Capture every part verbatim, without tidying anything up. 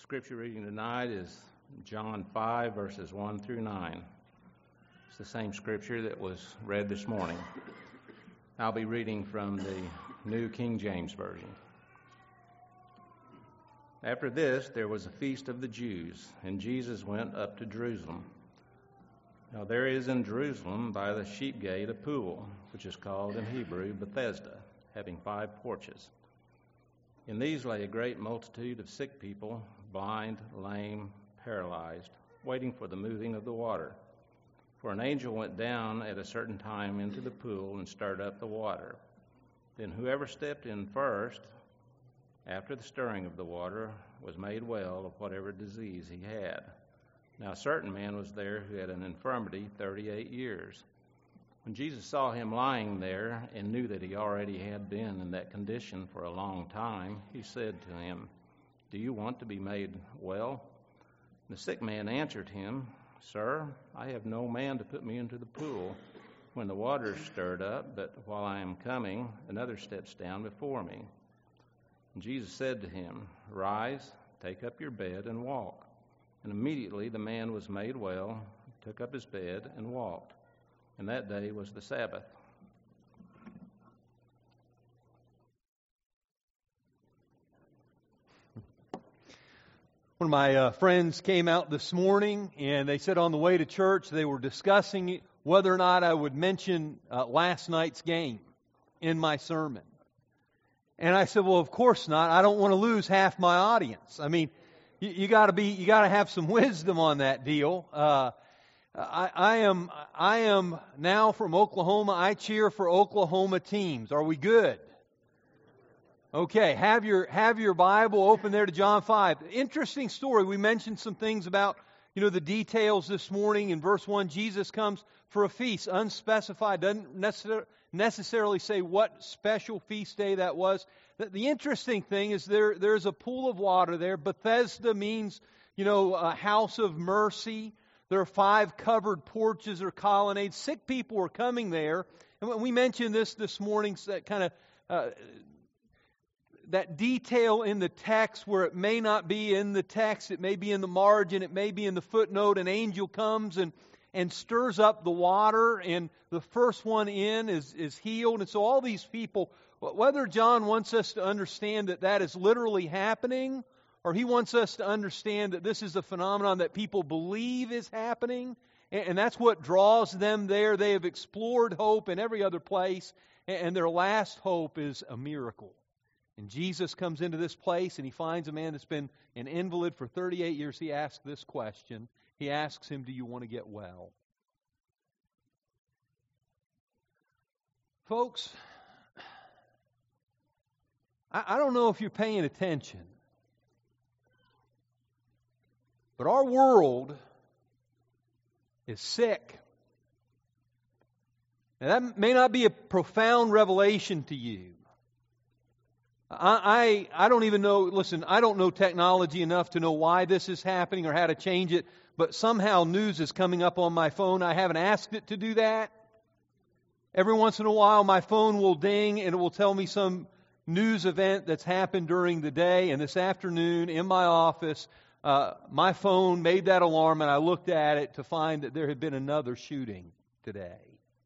Scripture reading tonight is John five, verses one through nine. It's the same scripture that was read this morning. I'll be reading from the New King James Version. After this, there was a feast of the Jews, and Jesus went up to Jerusalem. Now there is in Jerusalem by the sheep gate a pool, which is called in Hebrew Bethesda, having five porches. In these lay a great multitude of sick people, blind, lame, paralyzed, waiting for the moving of the water. For an angel went down at a certain time into the pool and stirred up the water. Then whoever stepped in first, after the stirring of the water, was made well of whatever disease he had. Now a certain man was there who had an infirmity thirty-eight years. When Jesus saw him lying there and knew that he already had been in that condition for a long time, he said to him, "Do you want to be made well?" The sick man answered him, "Sir, I have no man to put me into the pool when the water is stirred up, but while I am coming, another steps down before me." And Jesus said to him, "Rise, take up your bed and walk." And immediately the man was made well, took up his bed and walked. And that day was the Sabbath. One of my uh, friends came out this morning, and they said on the way to church they were discussing whether or not I would mention uh, last night's game in my sermon. And I said, well, of course not. I don't want to lose half my audience. I mean, you, you got to be, you got to have some wisdom on that deal. Uh, I, I am, I am now from Oklahoma. I cheer for Oklahoma teams. Are we good? Okay, have your have your Bible open there to John five. Interesting story. We mentioned some things about, you know, the details this morning. In verse one, Jesus comes for a feast, unspecified, doesn't necessar- necessarily say what special feast day that was. The, the interesting thing is there there's a pool of water there. Bethesda means, you know, a house of mercy. There are five covered porches or colonnades. Sick people were coming there. And we mentioned this this morning, so that kind of uh, that detail in the text where it may not be in the text, it may be in the margin, it may be in the footnote. An angel comes and, and stirs up the water, and the first one in is, is healed. And so all these people, whether John wants us to understand that that is literally happening, or he wants us to understand that this is a phenomenon that people believe is happening, and that's what draws them there. They have explored hope in every other place, and their last hope is a miracle. And Jesus comes into this place, and he finds a man that's been an invalid for thirty-eight years. He asks this question. He asks him, "Do you want to get well?" Folks, I, I don't know if you're paying attention, but our world is sick. Now, that may not be a profound revelation to you. I, I I don't even know, listen, I don't know technology enough to know why this is happening or how to change it, but somehow news is coming up on my phone. I haven't asked it to do that. Every once in a while, my phone will ding and it will tell me some news event that's happened during the day. And this afternoon in my office, Uh, my phone made that alarm, and I looked at it to find that there had been another shooting today.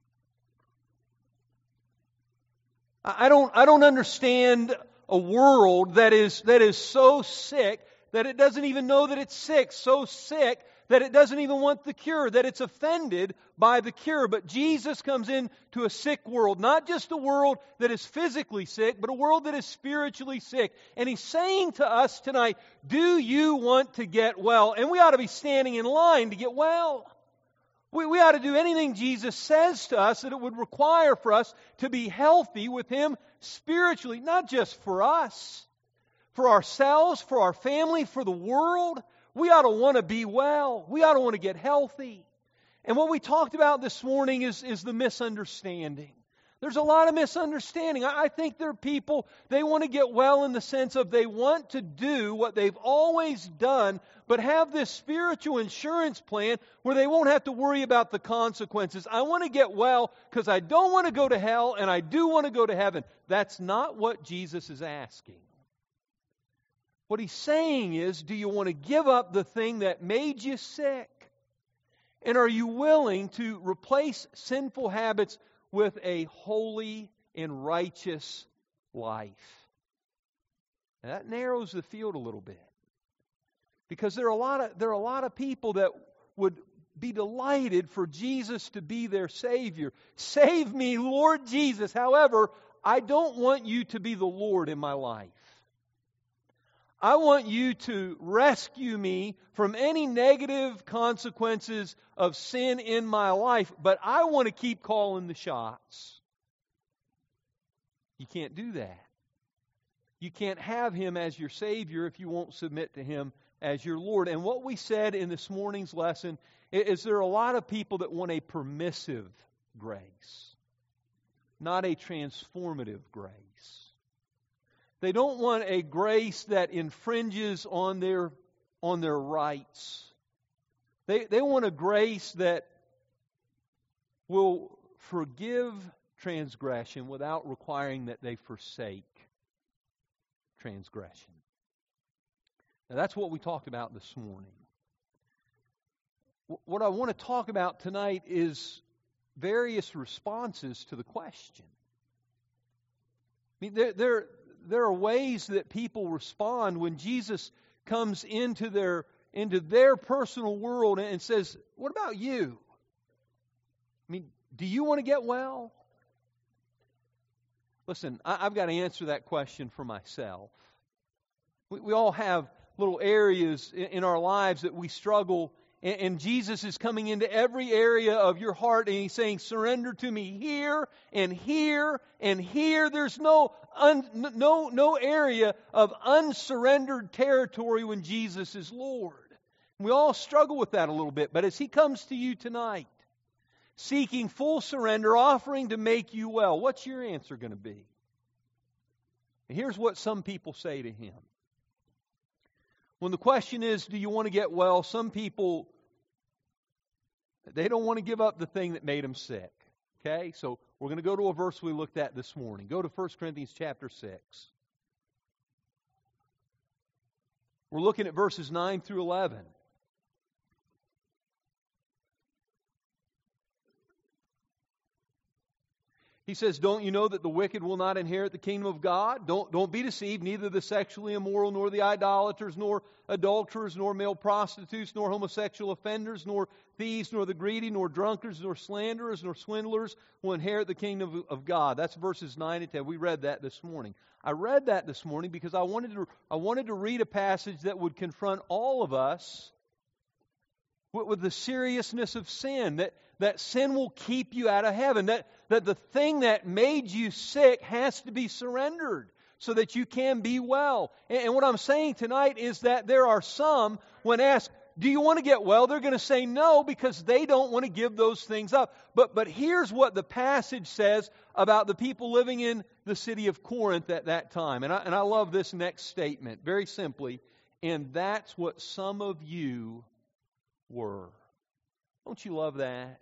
I don't, I don't understand a world that is that is so sick that it doesn't even know that it's sick, so sick that it doesn't even want the cure, that it's offended by the cure. But Jesus comes into a sick world, not just a world that is physically sick, but a world that is spiritually sick. And He's saying to us tonight, do you want to get well? And we ought to be standing in line to get well. We, we ought to do anything Jesus says to us that it would require for us to be healthy with Him spiritually, not just for us, for ourselves, for our family, for the world. We ought to want to be well. We ought to want to get healthy. And what we talked about this morning is, is the misunderstanding. There's a lot of misunderstanding. I, I think there are people, they want to get well in the sense of they want to do what they've always done, but have this spiritual insurance plan where they won't have to worry about the consequences. I want to get well because I don't want to go to hell and I do want to go to heaven. That's not what Jesus is asking. What he's saying is, do you want to give up the thing that made you sick? And are you willing to replace sinful habits with a holy and righteous life? Now, that narrows the field a little bit. Because there are a lot of there are a lot of people that would be delighted for Jesus to be their Savior. Save me, Lord Jesus. However, I don't want you to be the Lord in my life. I want you to rescue me from any negative consequences of sin in my life, but I want to keep calling the shots. You can't do that. You can't have Him as your Savior if you won't submit to Him as your Lord. And what we said in this morning's lesson is there are a lot of people that want a permissive grace, not a transformative grace. They don't want a grace that infringes on their, on their rights. They, they want a grace that will forgive transgression without requiring that they forsake transgression. Now, that's what we talked about this morning. What I want to talk about tonight is various responses to the question. I mean, there, there, there are ways that people respond when Jesus comes into their, into their personal world and says, "What about you? I mean, do you want to get well?" Listen, I, I've got to answer that question for myself. We, we all have little areas in, in our lives that we struggle, and, and Jesus is coming into every area of your heart, and He's saying, "Surrender to me here and here and here." There's no un, no no area of unsurrendered territory when Jesus is Lord. We all struggle with that a little bit, but as He comes to you tonight, seeking full surrender, offering to make you well, what's your answer going to be? And here's what some people say to Him. When the question is, do you want to get well? Some people, they don't want to give up the thing that made them sick. Okay? So we're going to go to a verse we looked at this morning. Go to First Corinthians chapter six. We're looking at verses nine through eleven. He says, "Don't you know that the wicked will not inherit the kingdom of God? Don't, don't be deceived, neither the sexually immoral, nor the idolaters, nor adulterers, nor male prostitutes, nor homosexual offenders, nor thieves, nor the greedy, nor drunkards, nor slanderers, nor swindlers will inherit the kingdom of, of God." That's verses nine and ten. We read that this morning. I read that this morning because I wanted to, I wanted to read a passage that would confront all of us with, with the seriousness of sin, that, that sin will keep you out of heaven, that, that the thing that made you sick has to be surrendered so that you can be well. And, and what I'm saying tonight is that there are some, when asked, "Do you want to get well?" they're going to say no because they don't want to give those things up. But, but here's what the passage says about the people living in the city of Corinth at that time. And I, and I love this next statement, very simply. "And that's what some of you were." Don't you love that?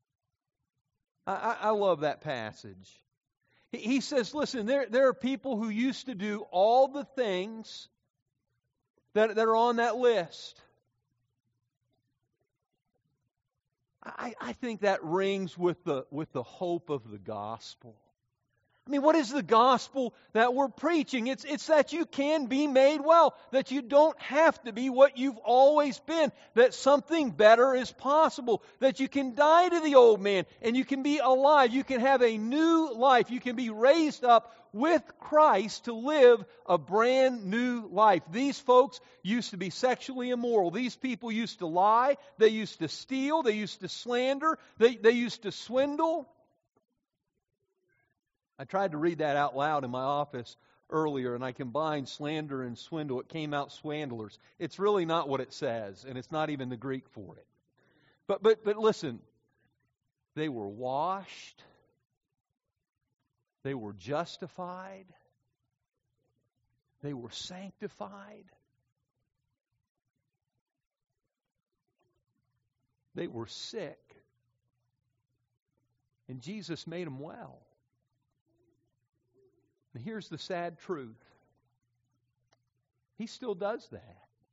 I, I love that passage. He, he says, listen, there, there are people who used to do all the things that, that are on that list. I, I think that rings with the, with the hope of the gospel. I mean, what is the gospel that we're preaching? It's, it's that you can be made well, that you don't have to be what you've always been, that something better is possible, that you can die to the old man and you can be alive. You can have a new life. You can be raised up with Christ to live a brand new life. These folks used to be sexually immoral. These people used to lie. They used to steal. They used to slander. They, they used to swindle. I tried to read that out loud in my office earlier, and I combined slander and swindle. It came out swindlers. It's really not what it says, and it's not even the Greek for it. But but but listen, they were washed. They were justified. They were sanctified. They were sick. And Jesus made them well. And here's the sad truth. He still does that.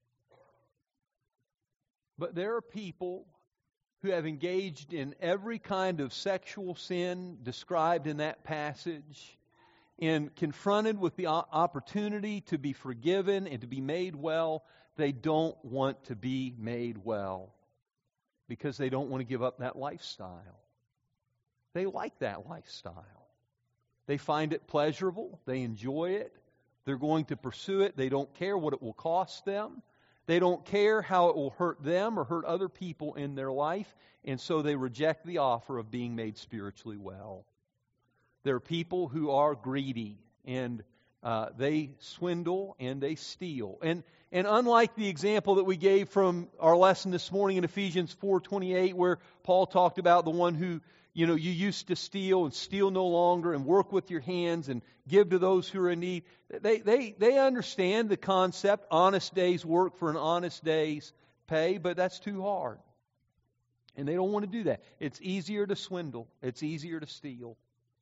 But there are people who have engaged in every kind of sexual sin described in that passage, and confronted with the opportunity to be forgiven and to be made well, they don't want to be made well because they don't want to give up that lifestyle. They like that lifestyle. They find it pleasurable. They enjoy it. They're going to pursue it. They don't care what it will cost them. They don't care how it will hurt them or hurt other people in their life, and so they reject the offer of being made spiritually well. There are people who are greedy, and uh, they swindle and they steal. And and unlike the example that we gave from our lesson this morning in Ephesians four twenty-eight, where Paul talked about the one who, you know, you used to steal and steal no longer and work with your hands and give to those who are in need. They they they understand the concept, honest day's work for an honest day's pay, but that's too hard. And they don't want to do that. It's easier to swindle. It's easier to steal.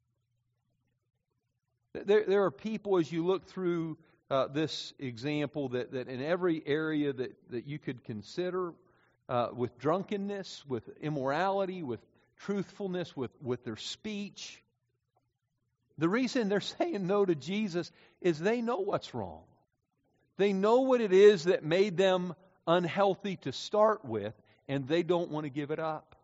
There, there are people, as you look through uh, this example, that, that in every area that, that you could consider, uh, with drunkenness, with immorality, with truthfulness, with, with their speech. The reason they're saying no to Jesus is they know what's wrong. They know what it is that made them unhealthy to start with, and they don't want to give it up.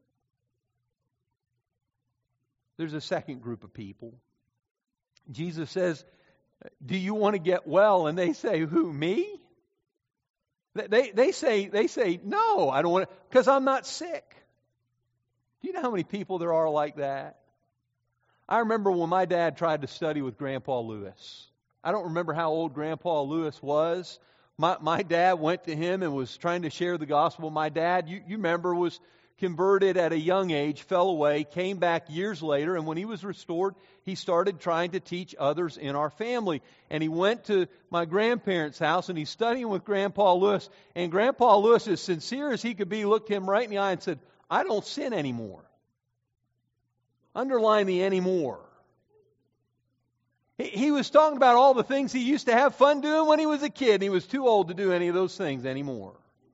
There's a second group of people. Jesus says, do you want to get well? And they say, who, me? They, they, say, they say, no, I don't want to, because I'm not sick. Do you know how many people there are like that? I remember when my dad tried to study with Grandpa Lewis. I don't remember how old Grandpa Lewis was. My, my dad went to him and was trying to share the gospel. My dad, you, you remember, was converted at a young age, fell away, came back years later, and when he was restored, he started trying to teach others in our family. And he went to my grandparents' house, and he's studying with Grandpa Lewis, and Grandpa Lewis, as sincere as he could be, looked him right in the eye and said, I don't sin anymore. Underline the anymore. He, he was talking about all the things he used to have fun doing when he was a kid, and he was too old to do any of those things anymore.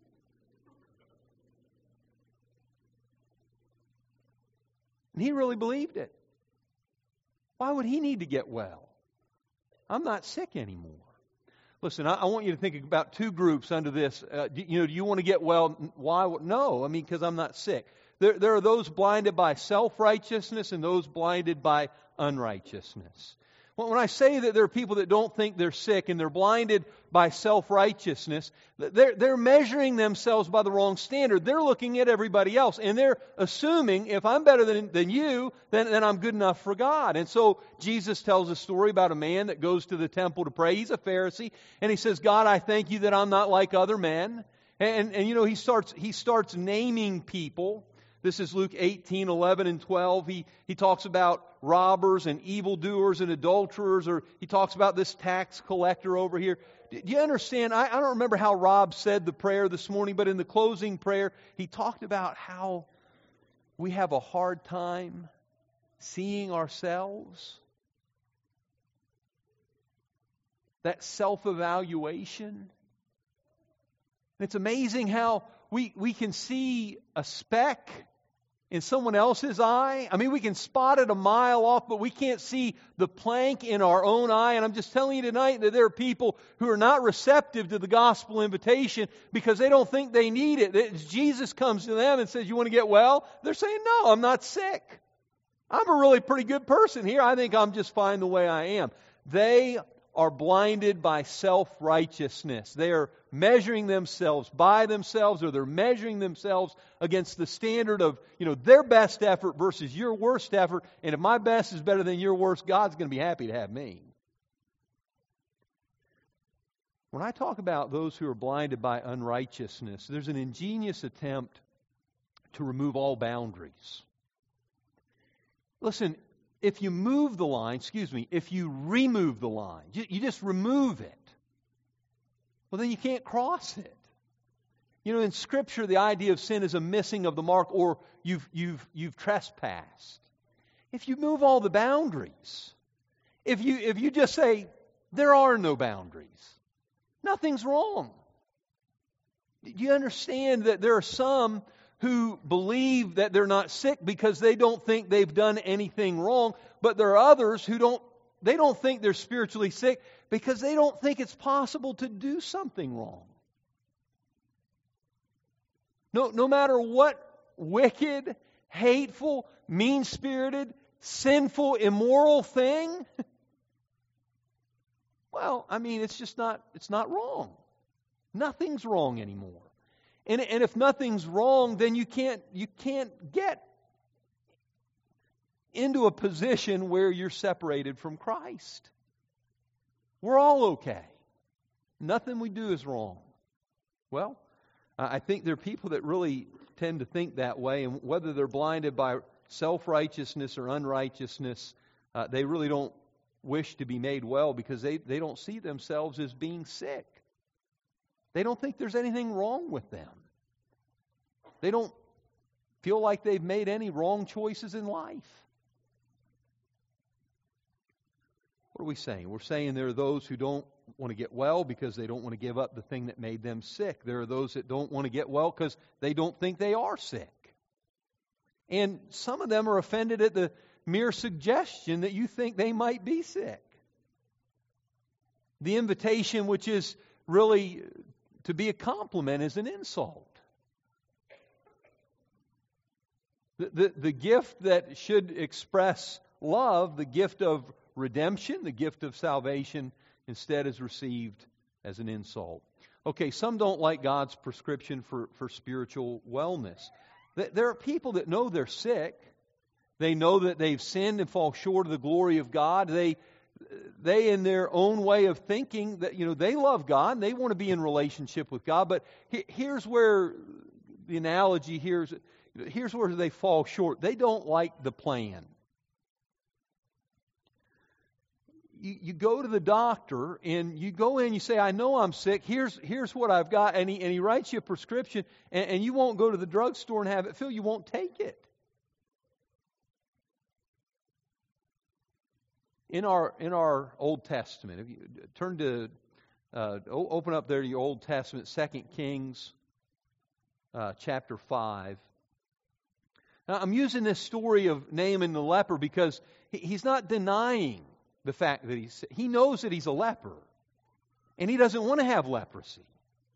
And he really believed it. Why would he need to get well? I'm not sick anymore. Listen, I, I want you to think about two groups under this. Uh, do, you know, do you want to get well? Why? No, I mean, because I'm not sick. There, there are those blinded by self-righteousness and those blinded by unrighteousness. Well, when I say that there are people that don't think they're sick and they're blinded by self-righteousness, they're, they're measuring themselves by the wrong standard. They're looking at everybody else, and they're assuming if I'm better than, than you, then, then I'm good enough for God. And so Jesus tells a story about a man that goes to the temple to pray. He's a Pharisee, and he says, God, I thank you that I'm not like other men. And, and you know, he starts he starts naming people. This is Luke eighteen, eleven, and twelve. He, he talks about robbers and evildoers and adulterers, or he talks about this tax collector over here. Do you understand? I, I don't remember how Rob said the prayer this morning, but in the closing prayer, he talked about how we have a hard time seeing ourselves. That self-evaluation. It's amazing how we, we can see a speck in someone else's eye. I mean, we can spot it a mile off, but we can't see the plank in our own eye. And I'm just telling you tonight that there are people who are not receptive to the gospel invitation because they don't think they need it. As Jesus comes to them and says, you want to get well? They're saying, no, I'm not sick. I'm a really pretty good person here. I think I'm just fine the way I am. They are blinded by self-righteousness. They are measuring themselves by themselves, or they're measuring themselves against the standard of, you know, their best effort versus your worst effort. And if my best is better than your worst, God's going to be happy to have me. When I talk about those who are blinded by unrighteousness, there's an ingenious attempt to remove all boundaries. Listen, if you move the line, excuse me, if you remove the line, you just remove it, well, then you can't cross it. You know, in Scripture, the idea of sin is a missing of the mark, or you've you've you've trespassed. If you move all the boundaries, if you if you just say there are no boundaries, Nothing's wrong. Do you understand that there are some who believe that they're not sick because they don't think they've done anything wrong, but there are others who don't, they don't think they're spiritually sick because they don't think it's possible to do something wrong. No, no matter what wicked, hateful, mean-spirited, sinful, immoral thing, well, I mean, it's just not, it's not wrong. Nothing's wrong anymore. And, and if nothing's wrong, then you can't, you can't get into a position where you're separated from Christ. We're all okay. Nothing we do is wrong. Well, I think there are people that really tend to think that way, and whether they're blinded by self-righteousness or unrighteousness, uh, they really don't wish to be made well because they, they don't see themselves as being sick. They don't think there's anything wrong with them. They don't feel like they've made any wrong choices in life. What are we saying? We're saying there are those who don't want to get well because they don't want to give up the thing that made them sick. There are those that don't want to get well because they don't think they are sick. And some of them are offended at the mere suggestion that you think they might be sick. The invitation, which is really to be a compliment, is an insult. The, the, the gift that should express love, the gift of redemption, the gift of salvation, instead is received as an insult. Okay, some don't like God's prescription for, for spiritual wellness. There are people that know they're sick. They know that they've sinned and fall short of the glory of God. They, they in their own way of thinking, that you know they love God and they want to be in relationship with God. But here's where the analogy here is. Here's where they fall short. They don't like the plan. You, you go to the doctor and you go in, you say, I know I'm sick, here's here's what I've got, and he, and he writes you a prescription, and, and you won't go to the drugstore and have it filled, you won't take it. In our in our Old Testament, if you turn to, uh, open up there to your Old Testament, Second Kings uh, chapter five. Now, I'm using this story of Naaman the leper because he, he's not denying the fact that he's sick. He knows that he's a leper, and he doesn't want to have leprosy.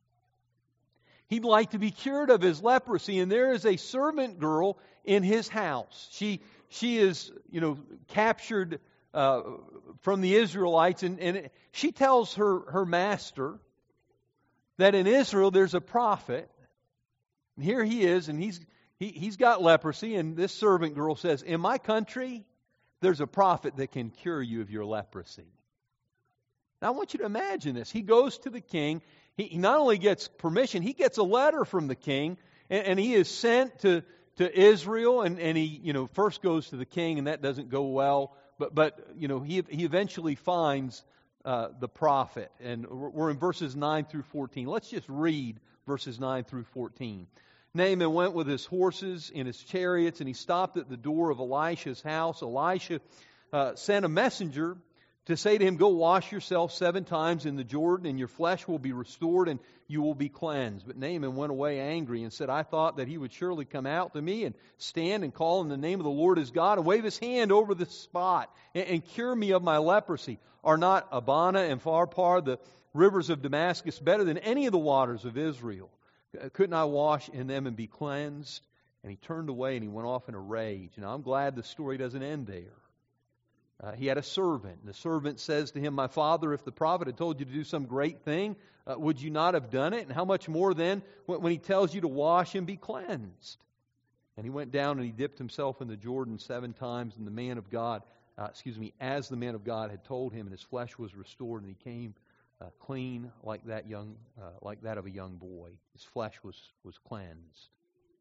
He'd like to be cured of his leprosy, and there is a servant girl in his house. She she is, you know, captured uh, from the Israelites, and, and she tells her, her master that in Israel there's a prophet, and here he is, and he's He, he's got leprosy, and this servant girl says, in my country, there's a prophet that can cure you of your leprosy. Now, I want you to imagine this. He goes to the king. He, he not only gets permission, he gets a letter from the king, and, and he is sent to, to Israel, and, and he you know first goes to the king, and that doesn't go well. But, but you know he, he eventually finds uh, the prophet, and we're in verses nine through fourteen. Let's just read verses nine through fourteen. Naaman went with his horses and his chariots, and he stopped at the door of Elisha's house. Elisha uh, sent a messenger to say to him, go wash yourself seven times in the Jordan, and your flesh will be restored, and you will be cleansed. But Naaman went away angry and said, I thought that he would surely come out to me and stand and call in the name of the Lord his God and wave his hand over the spot and, and cure me of my leprosy. Are not Abana and Pharpar, the rivers of Damascus, better than any of the waters of Israel? Couldn't I wash in them and be cleansed? And he turned away and he went off in a rage. Now, I'm glad the story doesn't end there. Uh, he had a servant. And the servant says to him, my father, if the prophet had told you to do some great thing, uh, would you not have done it? And how much more then when, when he tells you to wash and be cleansed? And he went down and he dipped himself in the Jordan seven times, and the man of God, uh, excuse me, as the man of God had told him, and his flesh was restored, and he came Uh, clean like that young, uh, like that of a young boy. His flesh was was cleansed.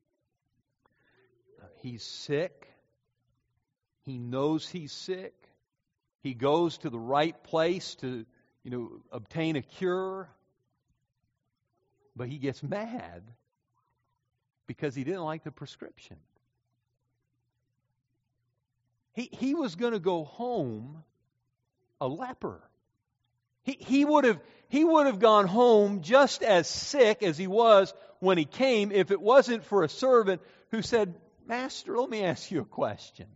Uh, he's sick. He knows he's sick. He goes to the right place to, you know, obtain a cure. But he gets mad because he didn't like the prescription. He he was going to go home a leper. He, he would have he would have gone home just as sick as he was when he came if it wasn't for a servant who said, Master, let me ask you a question.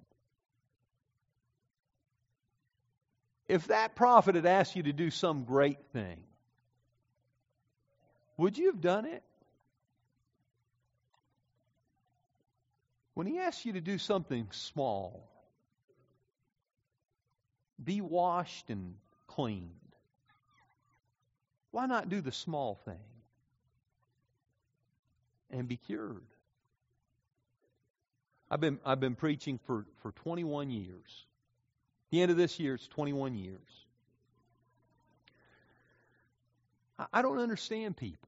If that prophet had asked you to do some great thing, would you have done it? When he asks you to do something small, be washed and cleaned, why not do the small thing and be cured? I've been I've been preaching for, for twenty-one years. The end of this year, it's twenty-one years. I, I don't understand people.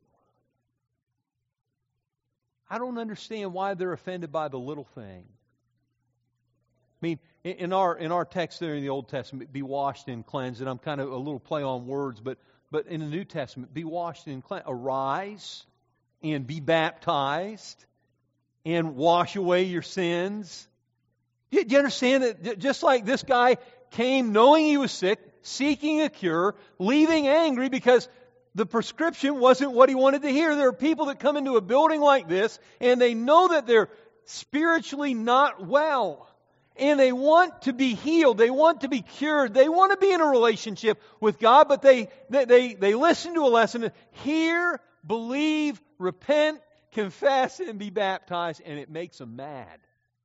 I don't understand why they're offended by the little thing. I mean, in, in our in our text there in the Old Testament, be washed and cleansed, and I'm kind of a little play on words, but but in the New Testament, be washed and cleansed. Arise and be baptized and wash away your sins. Do you understand that just like this guy came knowing he was sick, seeking a cure, leaving angry because the prescription wasn't what he wanted to hear. There are people that come into a building like this and they know that they're spiritually not well. And they want to be healed. They want to be cured. They want to be in a relationship with God, but they, they, they, they listen to a lesson. Hear, believe, repent, confess, and be baptized, and it makes them mad.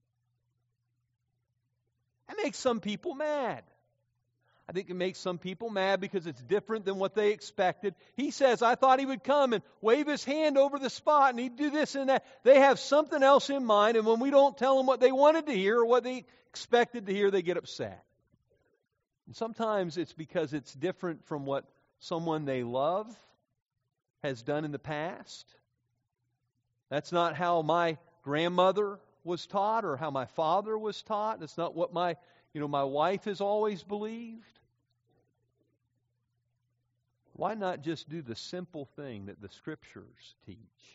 That makes some people mad. I think it makes some people mad because it's different than what they expected. He says, I thought he would come and wave his hand over the spot and he'd do this and that. They have something else in mind, and when we don't tell them what they wanted to hear or what they expected to hear, they get upset. And sometimes it's because it's different from what someone they love has done in the past. That's not how my grandmother was taught or how my father was taught. That's not what my, you know, my wife has always believed. Why not just do the simple thing that the Scriptures teach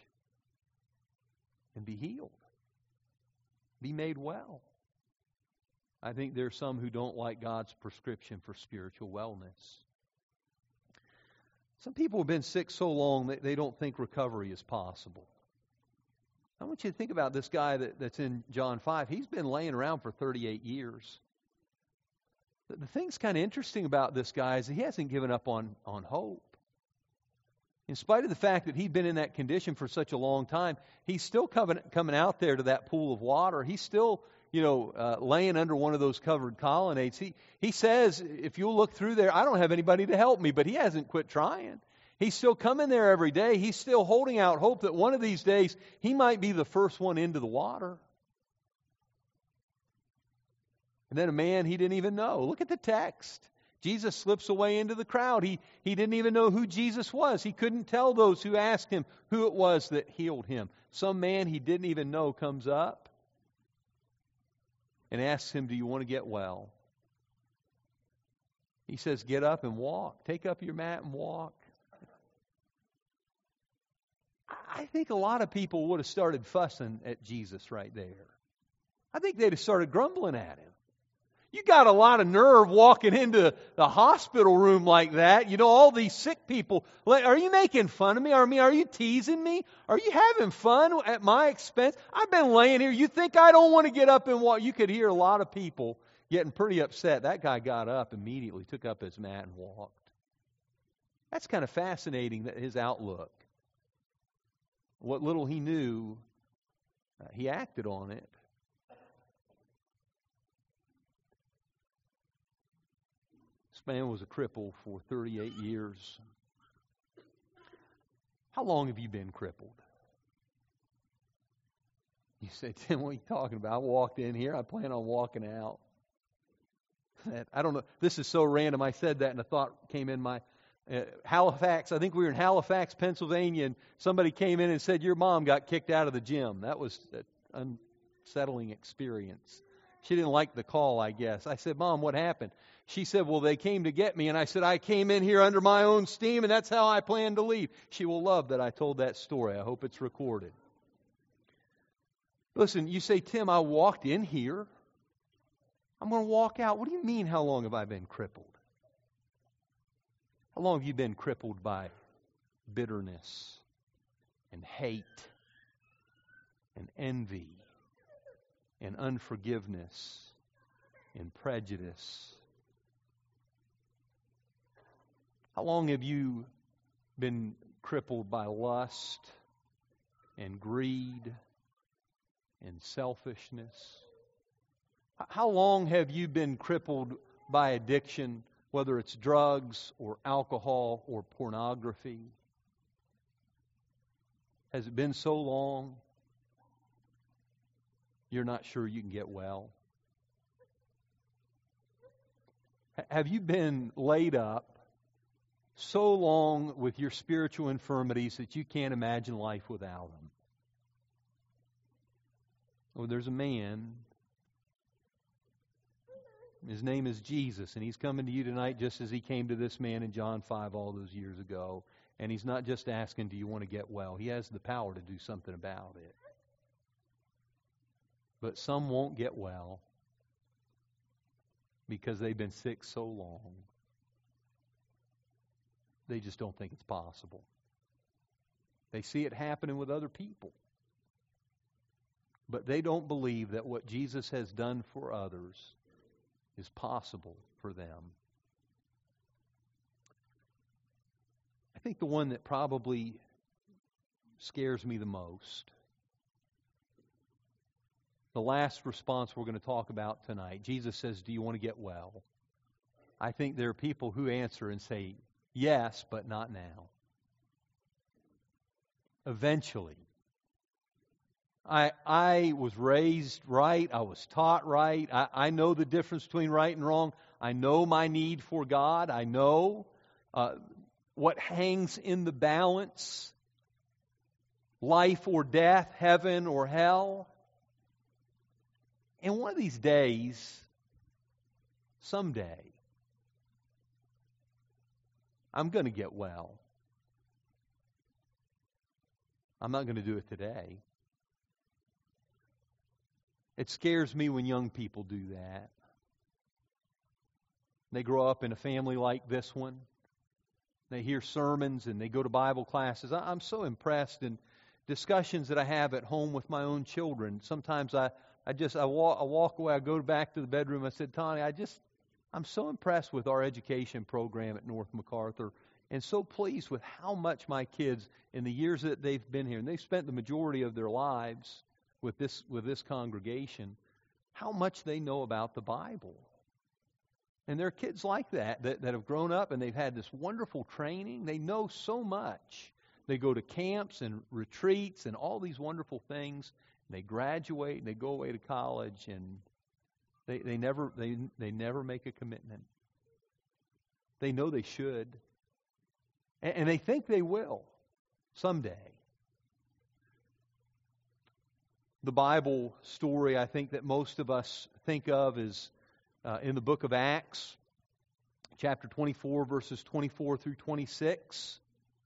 and be healed? Be made well. I think there are some who don't like God's prescription for spiritual wellness. Some people have been sick so long that they don't think recovery is possible. I want you to think about this guy that, that's in John five. He's been laying around for thirty-eight years. The, the thing's kind of interesting about this guy is that he hasn't given up on, on hope. In spite of the fact that he'd been in that condition for such a long time, he's still coming, coming out there to that pool of water. He's still, you know, uh, laying under one of those covered colonnades. He, he says, if you'll look through there, I don't have anybody to help me, but he hasn't quit trying. He's still coming there every day. He's still holding out hope that one of these days he might be the first one into the water. And then a man he didn't even know. Look at the text. Jesus slips away into the crowd. He, he didn't even know who Jesus was. He couldn't tell those who asked him who it was that healed him. Some man he didn't even know comes up and asks him, do you want to get well? He says, get up and walk. Take up your mat and walk. I think a lot of people would have started fussing at Jesus right there. I think they'd have started grumbling at him. You got a lot of nerve walking into the hospital room like that. You know, all these sick people. Are you making fun of me? I mean, are you teasing me? Are you having fun at my expense? I've been laying here. You think I don't want to get up and walk? You could hear a lot of people getting pretty upset. That guy got up immediately, took up his mat and walked. That's kind of fascinating, that his outlook. What little he knew, uh, he acted on it. This man was a cripple for thirty-eight years. How long have you been crippled? You say, Tim, what are you talking about? I walked in here. I plan on walking out. I don't know. This is so random. I said that and a thought came in my uh, Halifax. I think we were in Halifax, Pennsylvania, and somebody came in and said, your mom got kicked out of the gym. That was an unsettling experience. She didn't like the call, I guess. I said, Mom, what happened? She said, well, they came to get me. And I said, I came in here under my own steam, and that's how I plan to leave. She will love that I told that story. I hope it's recorded. Listen, you say, Tim, I walked in here. I'm going to walk out. What do you mean, how long have I been crippled? How long have you been crippled by bitterness and hate and envy and unforgiveness and prejudice? How long have you been crippled by lust and greed and selfishness? How long have you been crippled by addiction, whether it's drugs or alcohol or pornography? Has it been so long you're not sure you can get well? Have you been laid up so long with your spiritual infirmities that you can't imagine life without them? Oh, there's a man. His name is Jesus, and he's coming to you tonight just as he came to this man in John five all those years ago. And he's not just asking, do you want to get well? He has the power to do something about it. But some won't get well because they've been sick so long. They just don't think it's possible. They see it happening with other people. But they don't believe that what Jesus has done for others is possible for them. I think the one that probably scares me the most, the last response we're going to talk about tonight, Jesus says, do you want to get well? I think there are people who answer and say, yes, but not now. Eventually. I I was raised right. I was taught right. I, I know the difference between right and wrong. I know my need for God. I know uh, what hangs in the balance, life or death, heaven or hell. And one of these days, someday, I'm going to get well. I'm not going to do it today. It scares me when young people do that. They grow up in a family like this one. They hear sermons and they go to Bible classes. I'm so impressed in discussions that I have at home with my own children. Sometimes I, I just I walk, I walk away, I go back to the bedroom. I said, Tony, I just I'm so impressed with our education program at North MacArthur, and so pleased with how much my kids, in the years that they've been here, and they've spent the majority of their lives with this with this congregation, how much they know about the Bible. And there are kids like that, that that have grown up and they've had this wonderful training. They know so much. They go to camps and retreats and all these wonderful things. They graduate and they go away to college, and they, they never they they never make a commitment. They know they should. And, and they think they will someday. The Bible story I think that most of us think of is uh, in the book of Acts, chapter twenty-four, verses twenty-four through twenty-six.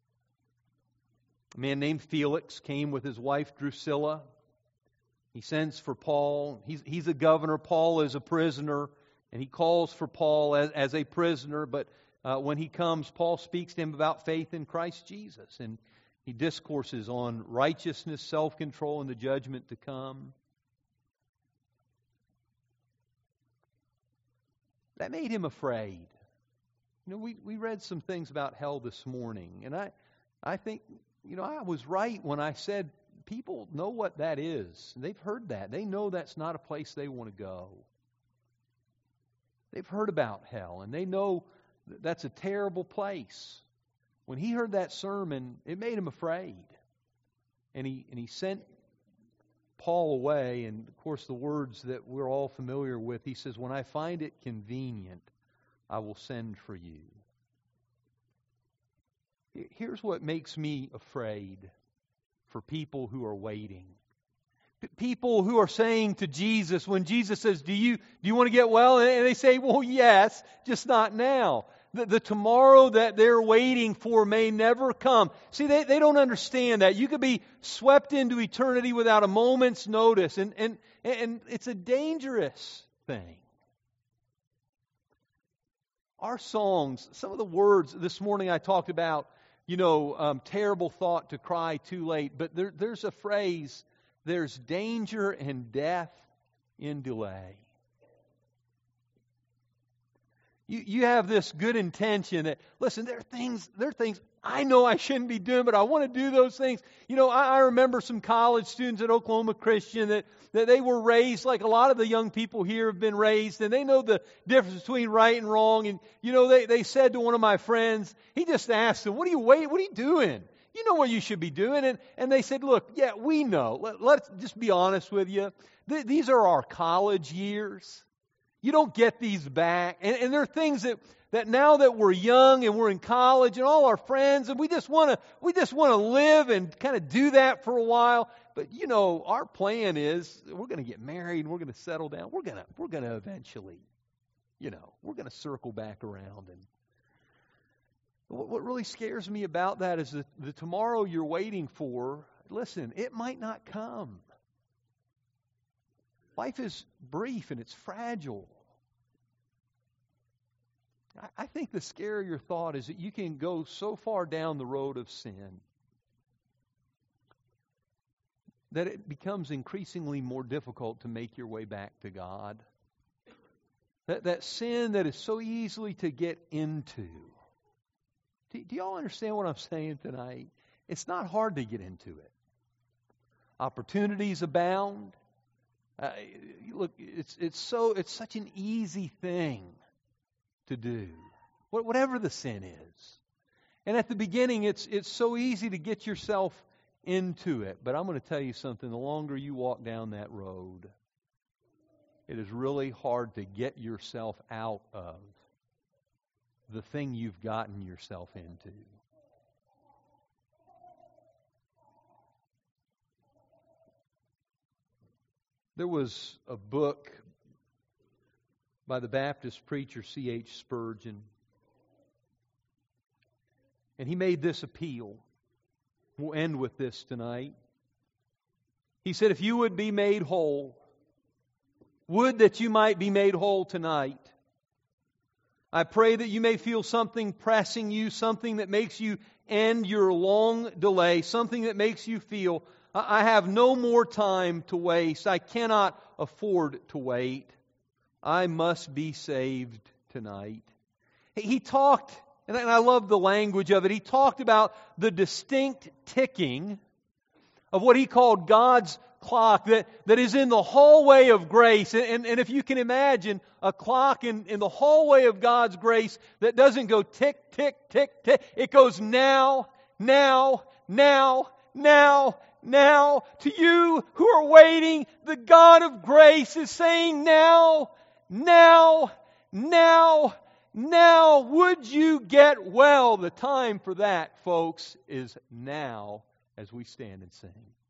A man named Felix came with his wife Drusilla. He sends for Paul. He's, he's a governor. Paul is a prisoner. And he calls for Paul as, as a prisoner. But uh, when he comes, Paul speaks to him about faith in Christ Jesus. And he discourses on righteousness, self-control, and the judgment to come. That made him afraid. You know, we, we read some things about hell this morning. And I, I think, you know, I was right when I said people know what that is. They've heard that. They know that's not a place they want to go. They've heard about hell, and they know that's a terrible place. When he heard that sermon, it made him afraid. And he and he sent Paul away, and of course the words that we're all familiar with, he says, when I find it convenient, I will send for you. Here's what makes me afraid for people who are waiting. P- people who are saying to Jesus, when Jesus says, do you, do you want to get well? And they say, well, yes, just not now. The, the tomorrow that they're waiting for may never come. See, they, they don't understand that. You could be swept into eternity without a moment's notice. And, and, and it's a dangerous thing. Our songs, some of the words this morning I talked about, you know, um, terrible thought to cry too late. But there, there's a phrase, there's danger and death in delay. You, you have this good intention that, listen, there are things, there are things I know I shouldn't be doing, but I want to do those things. You know, I, I remember some college students at Oklahoma Christian that, that they were raised like a lot of the young people here have been raised, and they know the difference between right and wrong. And, you know, they, they said to one of my friends, he just asked them, what are you waiting, what are you doing? You know what you should be doing. And, and they said, look, yeah, we know. Let, let's just be honest with you. Th- these are our college years. You don't get these back. And, and there are things that, that now that we're young and we're in college and all our friends, and we just want to we just want to live and kind of do that for a while. But you know, our plan is we're going to get married and we're going to settle down. We're going to we're going to eventually, you know, we're going to circle back around. And what, what really scares me about that is that the tomorrow you're waiting for, listen, it might not come. Life is brief and it's fragile. I think the scarier thought is that you can go so far down the road of sin that it becomes increasingly more difficult to make your way back to God. That, that sin that is so easily to get into. Do, do y'all understand what I'm saying tonight? It's not hard to get into it. Opportunities abound. Uh, look, it's it's so it's such an easy thing to do, whatever the sin is. And at the beginning, it's it's so easy to get yourself into it. But I'm going to tell you something: the longer you walk down that road, it is really hard to get yourself out of the thing you've gotten yourself into. There was a book by the Baptist preacher C H Spurgeon, and he made this appeal. We'll end with this tonight. He said, if you would be made whole, would that you might be made whole tonight. I pray that you may feel something pressing you, something that makes you end your long delay, something that makes you feel, I have no more time to waste. I cannot afford to wait. I must be saved tonight. He talked, and I love the language of it, he talked about the distinct ticking of what he called God's clock that, that is in the hallway of grace. And, and, and if you can imagine a clock in, in the hallway of God's grace that doesn't go tick, tick, tick, tick. It goes now, now, now, now, now. To you who are waiting, the God of grace is saying now, now, now, now. Would you get well? The time for that, folks, is now as we stand and sing.